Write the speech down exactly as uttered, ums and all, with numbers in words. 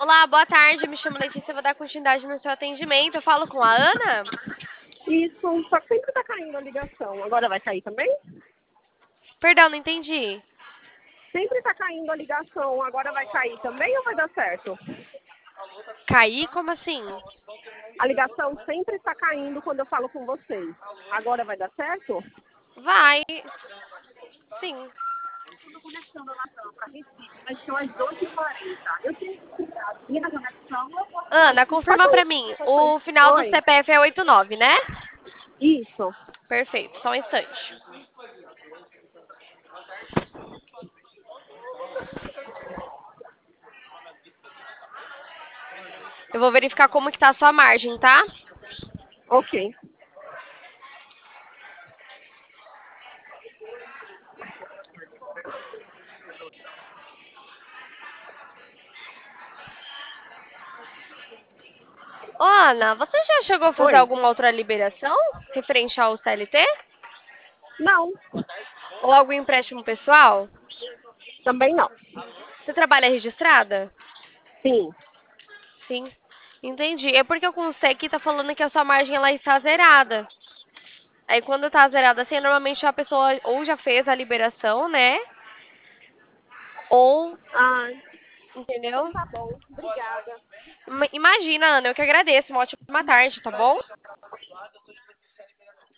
Olá, boa tarde. Me chamo Letícia, vou dar continuidade no seu atendimento. Eu falo com a Ana? Isso, só que sempre tá caindo a ligação. Agora vai cair também? Perdão, não entendi. Sempre tá caindo a ligação. Agora vai cair também ou vai dar certo? Cair? Como assim? A ligação sempre está caindo quando eu falo com vocês. Agora vai dar certo? Vai. Sim. Mas são as doze e quarenta. Eu tenho que ficar aqui na conexão. Ana, Pode confirma pra ir. mim. O final do Oi. C P F é oitenta e nove, né? Isso. Perfeito, só um instante. Eu vou verificar como que tá a sua margem, tá? Ok. Ô, Ana, você já chegou a fazer Oi. alguma outra liberação referente ao C L T? Não, Ou algum empréstimo pessoal? também não. Você trabalha registrada? Sim. Sim. Entendi. É porque o Conselho aqui tá falando que a sua margem ela está zerada. Aí quando tá zerada assim, normalmente a pessoa ou já fez a liberação, né? Ou, Ah, então entendeu? tá bom. Obrigada. Ima- Imagina, Ana, eu que agradeço. Uma ótima tarde, tá bom?